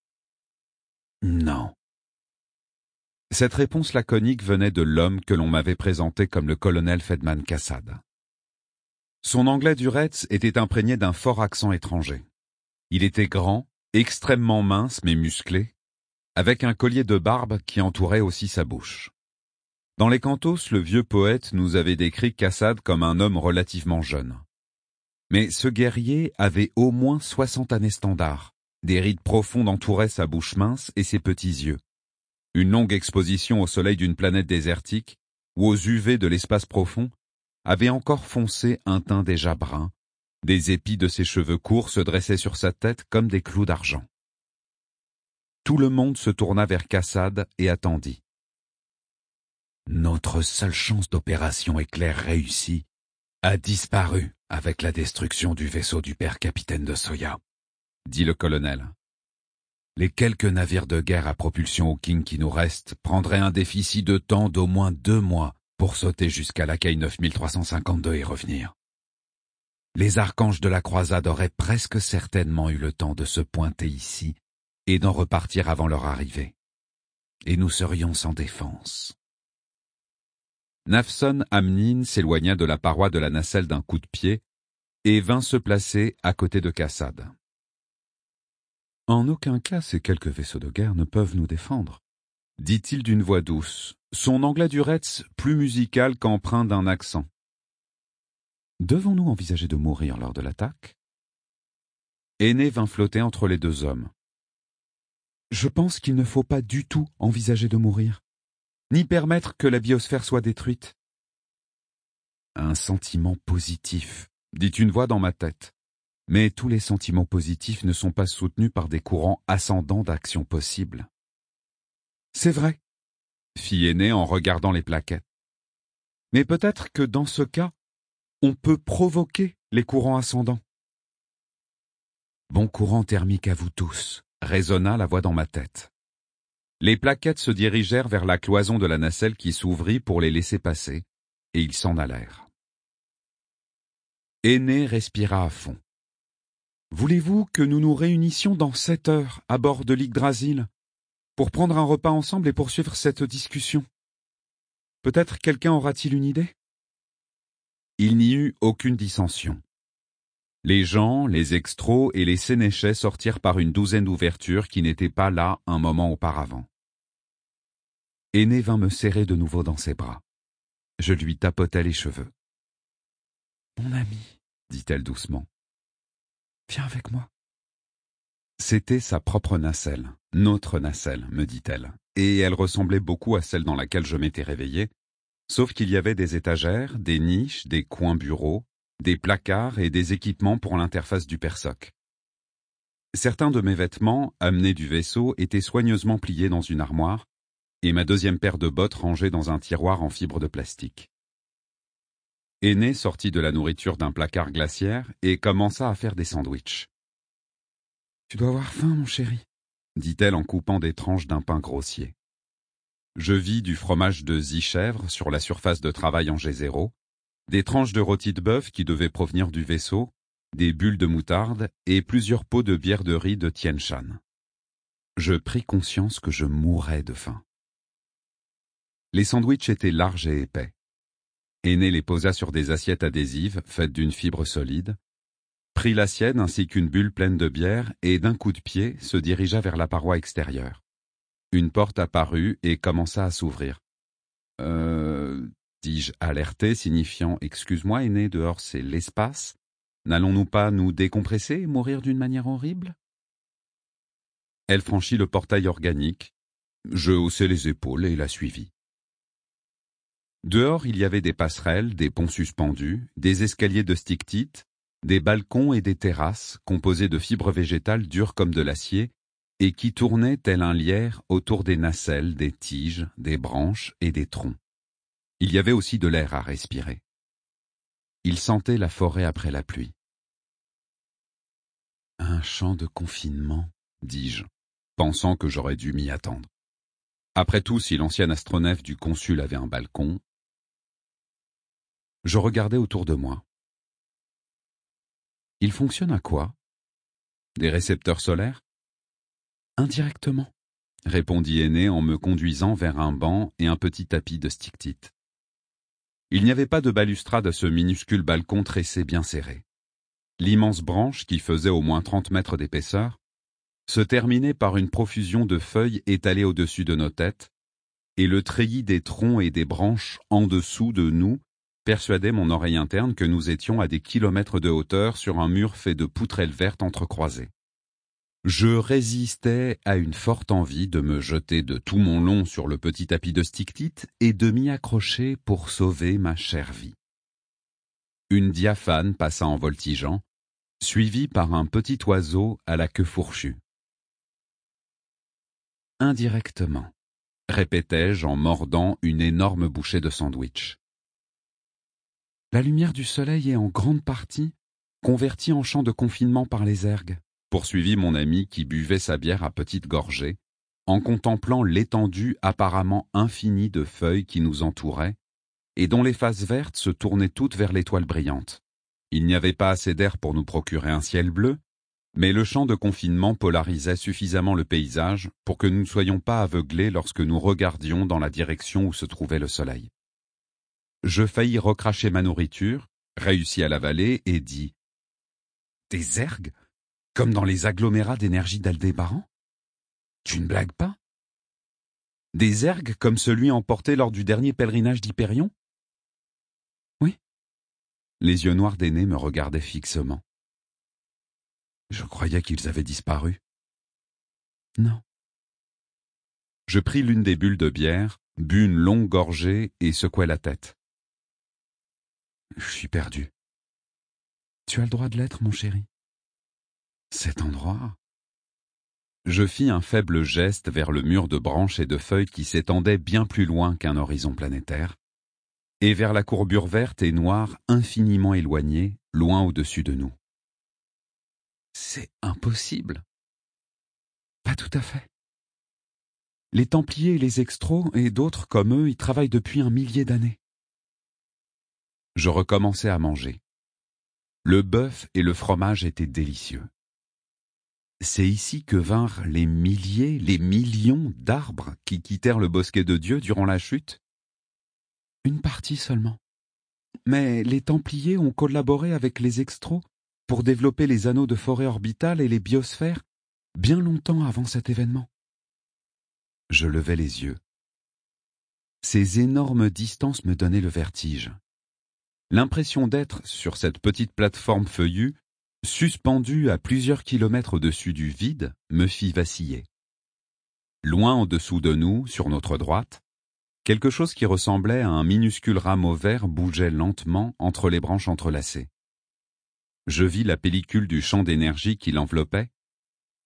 Non. Cette réponse laconique venait de l'homme que l'on m'avait présenté comme le colonel Fedman Kassad. Son anglais du Retz était imprégné d'un fort accent étranger. Il était grand, extrêmement mince mais musclé, avec un collier de barbe qui entourait aussi sa bouche. Dans les cantos, le vieux poète nous avait décrit Kassad comme un homme relativement jeune. Mais ce guerrier avait au moins 60 années standard. Des rides profondes entouraient sa bouche mince et ses petits yeux. Une longue exposition au soleil d'une planète désertique, ou aux UV de l'espace profond, avait encore foncé un teint déjà brun. Des épis de ses cheveux courts se dressaient sur sa tête comme des clous d'argent. Tout le monde se tourna vers Kassad et attendit. Notre seule chance d'opération éclair réussie a disparu avec la destruction du vaisseau du père capitaine de Soya, dit le colonel. Les quelques navires de guerre à propulsion Hawking qui nous restent prendraient un déficit de temps d'au moins 2 mois pour sauter jusqu'à l'accueil 9352 et revenir. Les archanges de la croisade auraient presque certainement eu le temps de se pointer ici et d'en repartir avant leur arrivée. Et nous serions sans défense. Nafson Amnin s'éloigna de la paroi de la nacelle d'un coup de pied et vint se placer à côté de Kassad. En aucun cas ces quelques vaisseaux de guerre ne peuvent nous défendre, dit-il d'une voix douce, son anglais du Retz plus musical qu'empreint d'un accent. Devons-nous envisager de mourir lors de l'attaque? Aîné vint flotter entre les 2 hommes. Je pense qu'il ne faut pas du tout envisager de mourir, ni permettre que la biosphère soit détruite. Un sentiment positif, dit une voix dans ma tête. Mais tous les sentiments positifs ne sont pas soutenus par des courants ascendants d'action possible. C'est vrai, fit Aîné en regardant les plaquettes. Mais peut-être que dans ce cas, on peut provoquer les courants ascendants. Bon courant thermique à vous tous, résonna la voix dans ma tête. Les plaquettes se dirigèrent vers la cloison de la nacelle qui s'ouvrit pour les laisser passer, et ils s'en allèrent. Aîné respira à fond. Voulez-vous que nous nous réunissions dans 7 heures à bord de l'Yggdrasil pour prendre un repas ensemble et poursuivre cette discussion? Peut-être quelqu'un aura-t-il une idée? Il n'y eut aucune dissension. Les gens, les extros et les sénéchais sortirent par une douzaine d'ouvertures qui n'étaient pas là un moment auparavant. Aîné vint me serrer de nouveau dans ses bras. Je lui tapotai les cheveux. « Mon ami, dit-elle doucement. Viens avec moi. » C'était sa propre nacelle, notre nacelle, me dit-elle, et elle ressemblait beaucoup à celle dans laquelle je m'étais réveillé, sauf qu'il y avait des étagères, des niches, des coins bureaux, des placards et des équipements pour l'interface du persoc. Certains de mes vêtements, amenés du vaisseau, étaient soigneusement pliés dans une armoire, et ma deuxième paire de bottes rangée dans un tiroir en fibre de plastique. Aîné sortit de la nourriture d'un placard glaciaire et commença à faire des sandwichs. « Tu dois avoir faim, mon chéri, » dit-elle en coupant des tranches d'un pain grossier. Je vis du fromage de Zie-chèvre sur la surface de travail en G0, des tranches de rôti de bœuf qui devaient provenir du vaisseau, des bulles de moutarde et plusieurs pots de bière de riz de Tien Shan. Je pris conscience que je mourais de faim. Les sandwichs étaient larges et épais. Aîné les posa sur des assiettes adhésives faites d'une fibre solide, prit la sienne ainsi qu'une bulle pleine de bière et d'un coup de pied se dirigea vers la paroi extérieure. Une porte apparut et commença à s'ouvrir. Dis-je alerté, signifiant « Excuse-moi, Aîné, dehors c'est l'espace. N'allons-nous pas nous décompresser et mourir d'une manière horrible ?» Elle franchit le portail organique. Je haussai les épaules et la suivis. Dehors, il y avait des passerelles, des ponts suspendus, des escaliers de sticktite, des balcons et des terrasses composés de fibres végétales dures comme de l'acier et qui tournaient tel un lierre autour des nacelles, des tiges, des branches et des troncs. Il y avait aussi de l'air à respirer. Il sentait la forêt après la pluie. « Un champ de confinement », dis-je, pensant que j'aurais dû m'y attendre. Après tout, si l'ancien astronef du consul avait un balcon... Je regardais autour de moi. Il fonctionne à quoi? Des récepteurs solaires? Indirectement, répondit Aîné en me conduisant vers un banc et un petit tapis de sticktite. Il n'y avait pas de balustrade à ce minuscule balcon tressé bien serré. L'immense branche, qui faisait au moins 30 mètres d'épaisseur, se terminait par une profusion de feuilles étalées au-dessus de nos têtes, et le treillis des troncs et des branches en dessous de nous persuadait mon oreille interne que nous étions à des kilomètres de hauteur sur un mur fait de poutrelles vertes entrecroisées. Je résistais à une forte envie de me jeter de tout mon long sur le petit tapis de sticktite et de m'y accrocher pour sauver ma chère vie. Une diaphane passa en voltigeant, suivie par un petit oiseau à la queue fourchue. Indirectement, répétai-je en mordant une énorme bouchée de sandwich. La lumière du soleil est en grande partie convertie en champ de confinement par les ergs, poursuivit mon ami qui buvait sa bière à petites gorgées, en contemplant l'étendue apparemment infinie de feuilles qui nous entouraient, et dont les faces vertes se tournaient toutes vers l'étoile brillante. Il n'y avait pas assez d'air pour nous procurer un ciel bleu, mais le champ de confinement polarisait suffisamment le paysage pour que nous ne soyons pas aveuglés lorsque nous regardions dans la direction où se trouvait le soleil. Je faillis recracher ma nourriture, réussis à l'avaler et dis « Des ergs, comme dans les agglomérats d'énergie d'Aldébaran? Tu ne blagues pas? Des ergs comme celui emporté lors du dernier pèlerinage d'Hyperion? » Oui. Les yeux noirs d'Aîné me regardaient fixement. Je croyais qu'ils avaient disparu. Non. Je pris l'une des bulles de bière, bus une longue gorgée et secouai la tête. Je suis perdu. Tu as le droit de l'être, mon chéri. Cet endroit... Je fis un faible geste vers le mur de branches et de feuilles qui s'étendait bien plus loin qu'un horizon planétaire, et vers la courbure verte et noire infiniment éloignée, loin au-dessus de nous. C'est impossible. Pas tout à fait. Les Templiers et les Extros et d'autres comme eux y travaillent depuis 1 millier d'années. Je recommençai à manger. Le bœuf et le fromage étaient délicieux. C'est ici que vinrent les milliers, les millions d'arbres qui quittèrent le bosquet de Dieu durant la chute? Une partie seulement. Mais les Templiers ont collaboré avec les Extros pour développer les anneaux de forêt orbitale et les biosphères bien longtemps avant cet événement. Je levai les yeux. Ces énormes distances me donnaient le vertige. L'impression d'être sur cette petite plateforme feuillue, suspendue à plusieurs kilomètres au-dessus du vide, me fit vaciller. Loin en dessous de nous, sur notre droite, quelque chose qui ressemblait à un minuscule rameau vert bougeait lentement entre les branches entrelacées. Je vis la pellicule du champ d'énergie qui l'enveloppait,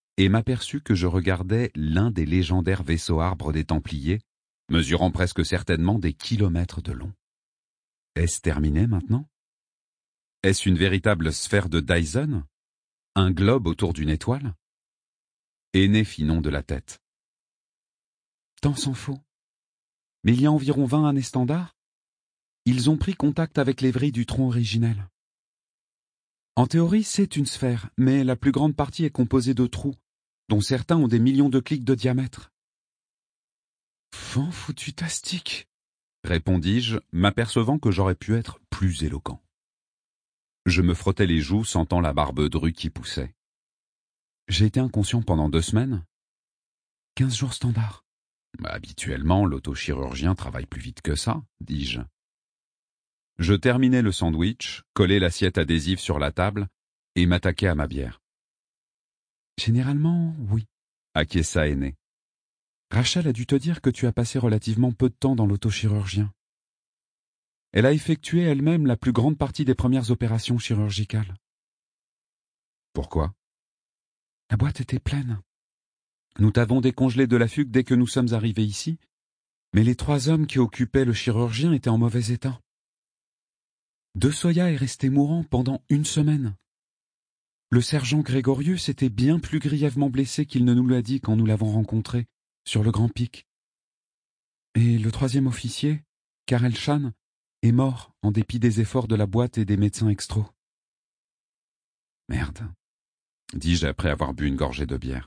et m'aperçut que je regardais l'un des légendaires vaisseaux arbres des Templiers, mesurant presque certainement des kilomètres de long. Est-ce terminé maintenant? Est-ce une véritable sphère de Dyson? Un globe autour d'une étoile? Aîné fit non de la tête. Tant s'en faut. Mais il y a environ 20 années standard, ils ont pris contact avec les vrilles du tronc originel. En théorie, c'est une sphère, mais la plus grande partie est composée de trous, dont certains ont des millions de clics de diamètre. Fan foutu tastique, répondis-je, m'apercevant que j'aurais pu être plus éloquent. Je me frottais les joues, sentant la barbe drue qui poussait. J'ai été inconscient pendant 2 semaines. 15 jours standard. Habituellement, l'autochirurgien travaille plus vite que ça, dis-je. Je terminai le sandwich, collai l'assiette adhésive sur la table et m'attaquai à ma bière. Généralement, oui, acquiesça Aîné. Rachel a dû te dire que tu as passé relativement peu de temps dans l'autochirurgien. Elle a effectué elle-même la plus grande partie des premières opérations chirurgicales. Pourquoi? La boîte était pleine. Nous t'avons décongelé de la fugue dès que nous sommes arrivés ici, mais les 3 hommes qui occupaient le chirurgien étaient en mauvais état. De Soya est resté mourant pendant 1 semaine. Le sergent Grégorius était bien plus grièvement blessé qu'il ne nous l'a dit quand nous l'avons rencontré, sur le Grand Pic. Et le 3e officier, Karel Chan, est mort en dépit des efforts de la boîte et des médecins extro. Merde, dis-je après avoir bu une gorgée de bière.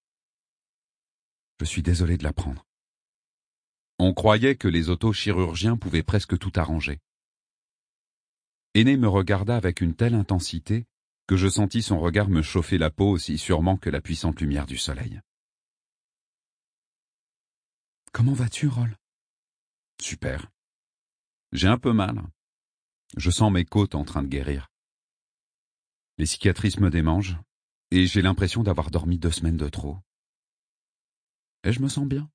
Je suis désolé de l'apprendre. On croyait que les autochirurgiens pouvaient presque tout arranger. Aîné me regarda avec une telle intensité que je sentis son regard me chauffer la peau aussi sûrement que la puissante lumière du soleil. Comment vas-tu, Roll? Super. J'ai un peu mal. Je sens mes côtes en train de guérir. Les cicatrices me démangent, et j'ai l'impression d'avoir dormi 2 semaines de trop. Et je me sens bien.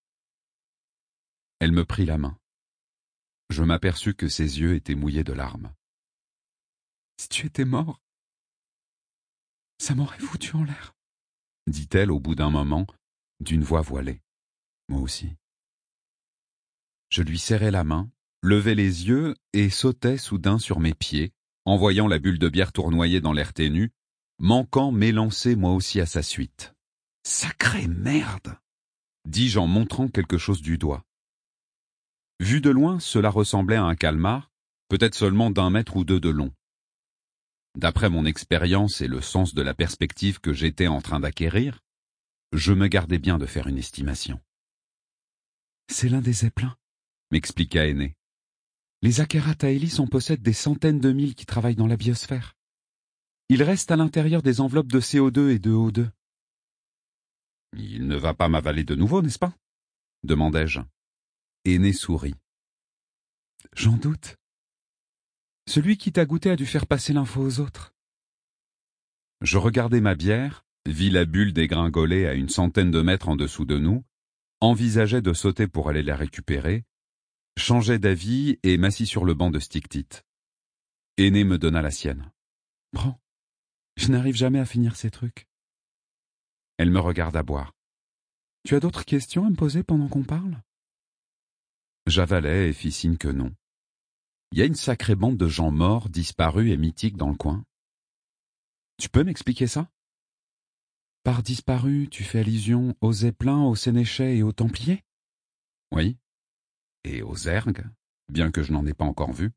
Elle me prit la main. Je m'aperçus que ses yeux étaient mouillés de larmes. Si tu étais mort, ça m'aurait foutu en l'air, dit-elle au bout d'un moment, d'une voix voilée. Moi aussi. Je lui serrai la main, levai les yeux et sautai soudain sur mes pieds, en voyant la bulle de bière tournoyer dans l'air ténu, manquant m'élancer moi aussi à sa suite. Sacrée merde, dis-je en montrant quelque chose du doigt. Vu de loin, cela ressemblait à un calmar, peut-être seulement d'1 mètre ou 2 de long. D'après mon expérience et le sens de la perspective que j'étais en train d'acquérir, je me gardais bien de faire une estimation. C'est l'un des zeppelins, m'expliqua Aîné. Les Akerataelis en possèdent des centaines de mille qui travaillent dans la biosphère. Ils restent à l'intérieur des enveloppes de CO2 et de O2. Il ne va pas m'avaler de nouveau, n'est-ce pas? Demandai-je. Aîné sourit. J'en doute. Celui qui t'a goûté a dû faire passer l'info aux autres. Je regardai ma bière, vis la bulle dégringoler à 100 de mètres en dessous de nous, envisageais de sauter pour aller la récupérer, changeai d'avis et m'assis sur le banc de Stictit. Aîné me donna la sienne. Prends, je n'arrive jamais à finir ces trucs. Elle me regarda boire. Tu as d'autres questions à me poser pendant qu'on parle? J'avalai et fis signe que non. Il y a une sacrée bande de gens morts, disparus et mythiques dans le coin. Tu peux m'expliquer ça? Par disparus, tu fais allusion aux Zeppelins, aux Sénéchais et aux Templiers? Oui. Et aux Zergs, bien que je n'en ai pas encore vu.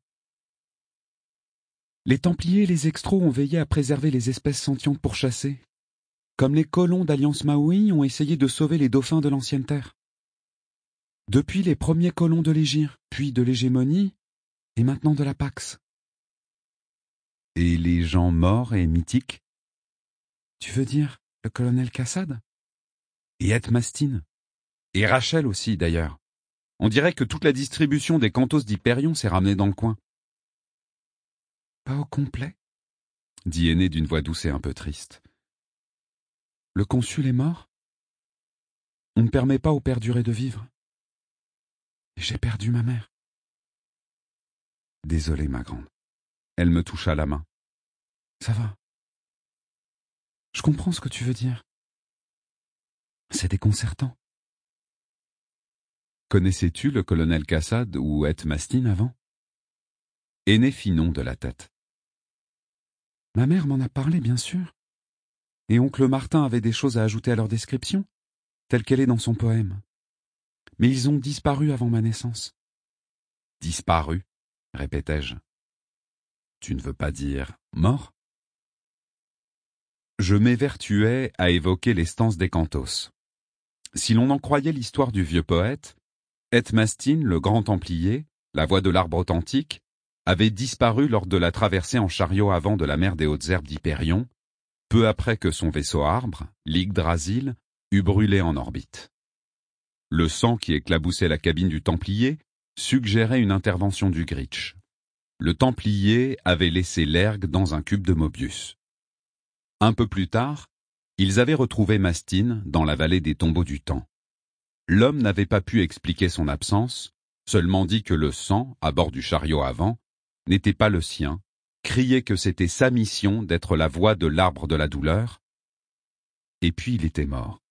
Les Templiers et les Extros ont veillé à préserver les espèces sentientes pour chasser, comme les colons d'Alliance Maui ont essayé de sauver les dauphins de l'ancienne Terre. Depuis les premiers colons de l'Égir, puis de l'Hégémonie, et maintenant de la Pax. Et les gens morts et mythiques? Tu veux dire le colonel Kassad? Et Ed Mastin? Et Rachel aussi, d'ailleurs. On dirait que toute la distribution des Cantos d'Hyperion s'est ramenée dans le coin. Pas au complet, dit Aîné d'une voix douce et un peu triste. Le consul est mort? On ne permet pas aux perdurés de vivre. Et j'ai perdu ma mère. Désolé, ma grande. Elle me toucha la main. Ça va. Je comprends ce que tu veux dire. C'est déconcertant. Connaissais-tu le colonel Cassad ou Ed Mastin avant? Aîné fit non de la tête. Ma mère m'en a parlé, bien sûr. Et oncle Martin avait des choses à ajouter à leur description, telle qu'elle est dans son poème. Mais ils ont disparu avant ma naissance. Disparu, répétai-je. Tu ne veux pas dire mort? Je m'évertuais à évoquer les stances des Cantos. Si l'on en croyait l'histoire du vieux poète, Ed Mastin, le grand Templier, la voix de l'arbre authentique, avait disparu lors de la traversée en chariot avant de la mer des Hautes-Herbes d'Hyperion, peu après que son vaisseau arbre, l'Yggdrasil, eut brûlé en orbite. Le sang qui éclaboussait la cabine du Templier suggérait une intervention du Gritch. Le Templier avait laissé l'ergue dans un cube de Mobius. Un peu plus tard, ils avaient retrouvé Mastin dans la vallée des tombeaux du temps. L'homme n'avait pas pu expliquer son absence, seulement dit que le sang, à bord du chariot avant, n'était pas le sien, criait que c'était sa mission d'être la voix de l'arbre de la douleur, et puis il était mort.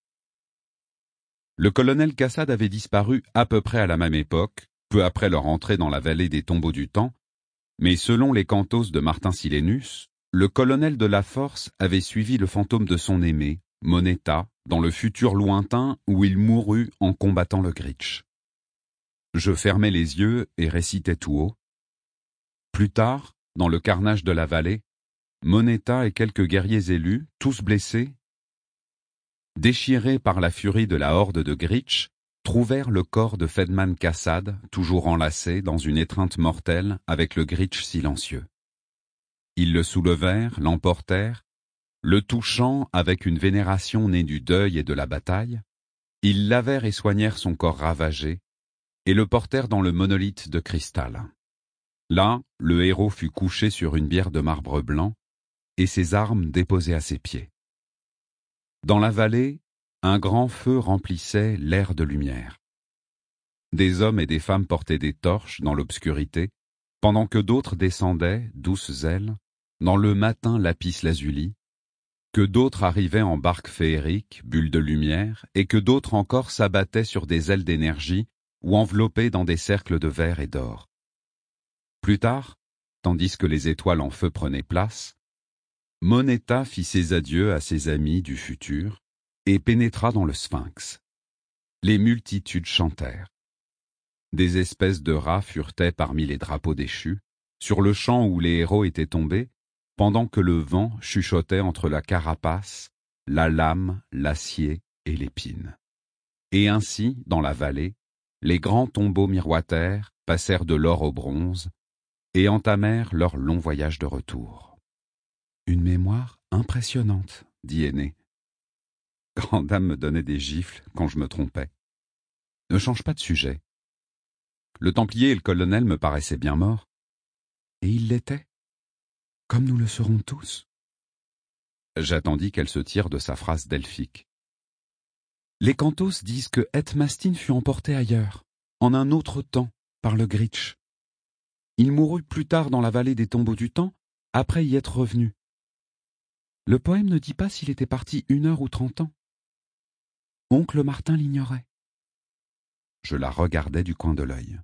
Le colonel Cassad avait disparu à peu près à la même époque, peu après leur entrée dans la vallée des tombeaux du temps, mais selon les cantos de Martin Silenus, le colonel de la Force avait suivi le fantôme de son aimé, Moneta, dans le futur lointain où il mourut en combattant le Gritch. Je fermais les yeux et récitais tout haut. Plus tard, dans le carnage de la vallée, Moneta et quelques guerriers élus, tous blessés, déchirés par la furie de la horde de Gritch, trouvèrent le corps de Fedman Cassad, toujours enlacé dans une étreinte mortelle avec le Gritch silencieux. Ils le soulevèrent, l'emportèrent, le touchant avec une vénération née du deuil et de la bataille, ils lavèrent et soignèrent son corps ravagé, et le portèrent dans le monolithe de cristal. Là, le héros fut couché sur une bière de marbre blanc, et ses armes déposées à ses pieds. Dans la vallée, un grand feu remplissait l'air de lumière. Des hommes et des femmes portaient des torches dans l'obscurité, pendant que d'autres descendaient, douces ailes, dans le matin lapis-lazuli, que d'autres arrivaient en barques féeriques, bulles de lumière, et que d'autres encore s'abattaient sur des ailes d'énergie ou enveloppés dans des cercles de verre et d'or. Plus tard, tandis que les étoiles en feu prenaient place, Moneta fit ses adieux à ses amis du futur et pénétra dans le Sphinx. Les multitudes chantèrent. Des espèces de rats furetaient parmi les drapeaux déchus, sur le champ où les héros étaient tombés, pendant que le vent chuchotait entre la carapace, la lame, l'acier et l'épine. Et ainsi, dans la vallée, les grands tombeaux miroitèrent, passèrent de l'or au bronze, et entamèrent leur long voyage de retour. Une mémoire impressionnante, dit Aîné. Grande dame me donnait des gifles quand je me trompais. Ne change pas de sujet. Le Templier et le colonel me paraissaient bien morts. Et ils l'étaient. Comme nous le serons tous. J'attendis qu'elle se tire de sa phrase delphique. Les cantos disent que Ed Mastin fut emporté ailleurs, en un autre temps, par le Gritch. Il mourut plus tard dans la vallée des tombeaux du temps, après y être revenu. Le poème ne dit pas s'il était parti 1 heure ou 30 ans. Oncle Martin l'ignorait. Je la regardais du coin de l'œil.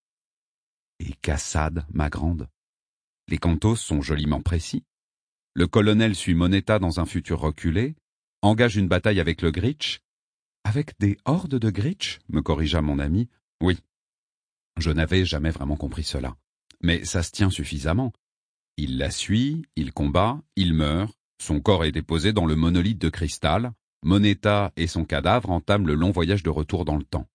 Et Cassad, ma grande. Les cantos sont joliment précis. Le colonel suit Moneta dans un futur reculé, engage une bataille avec le Gritch. Avec des hordes de Gritch, me corrigea mon ami. Oui. Je n'avais jamais vraiment compris cela. Mais ça se tient suffisamment. Il la suit, il combat, il meurt, son corps est déposé dans le monolithe de cristal, Moneta et son cadavre entament le long voyage de retour dans le temps.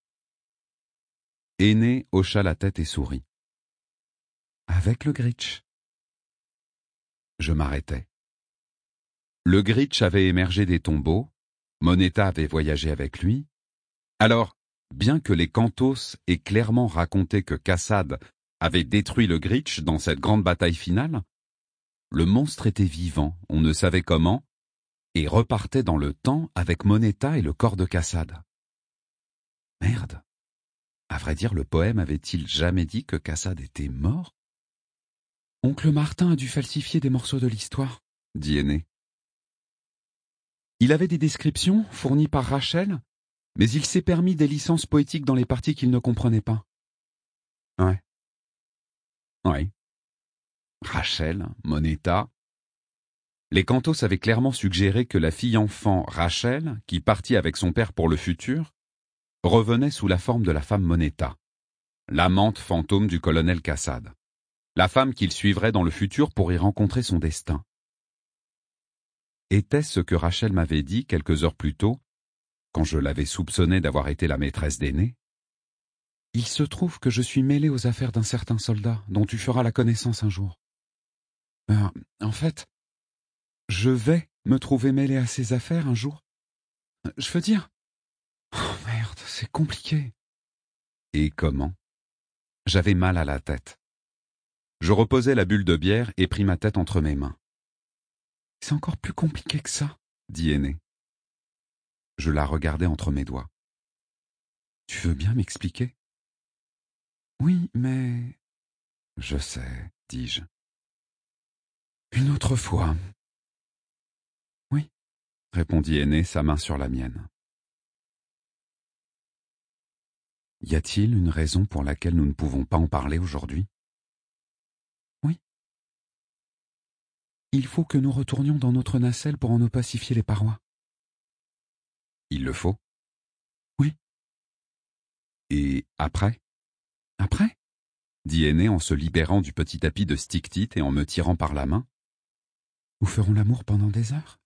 Aîné hocha la tête et sourit. Avec le Gritch. Je m'arrêtai. Le Gritch avait émergé des tombeaux, Moneta avait voyagé avec lui. Alors, bien que les cantos aient clairement raconté que Cassad avait détruit le Gritch dans cette grande bataille finale, le monstre était vivant, on ne savait comment, et repartait dans le temps avec Moneta et le corps de Cassad. Merde. À vrai dire, le poème avait-il jamais dit que Cassad était mort? Oncle Martin a dû falsifier des morceaux de l'histoire, dit Aîné. Il avait des descriptions fournies par Rachel Mais il s'est permis des licences poétiques dans les parties qu'il ne comprenait pas. Ouais. Oui. Rachel, Moneta. Les cantos avaient clairement suggéré que la fille enfant Rachel, qui partit avec son père pour le futur, revenait sous la forme de la femme Moneta, l'amante fantôme du colonel Cassad, la femme qu'il suivrait dans le futur pour y rencontrer son destin. Était-ce ce que Rachel m'avait dit quelques heures plus tôt, quand je l'avais soupçonnée d'avoir été la maîtresse d'aîné? Il se trouve que je suis mêlé aux affaires d'un certain soldat, dont tu feras la connaissance un jour. En fait, je vais me trouver mêlé à ses affaires un jour. Je veux dire... Oh merde, c'est compliqué. Et comment? J'avais mal à la tête. Je reposai la bulle de bière et pris ma tête entre mes mains. C'est encore plus compliqué que ça, dit Aîné. Je la regardai entre mes doigts. Tu veux bien m'expliquer? Oui, mais... Je sais, dis-je. Une autre fois. Oui, répondit Aîné, sa main sur la mienne. Y a-t-il une raison pour laquelle nous ne pouvons pas en parler aujourd'hui? Oui. Il faut que nous retournions dans notre nacelle pour en opacifier les parois. Il le faut? Oui. Et après? Après? Dit Aîné en se libérant du petit tapis de sticktite et en me tirant par la main. Nous ferons l'amour pendant des heures?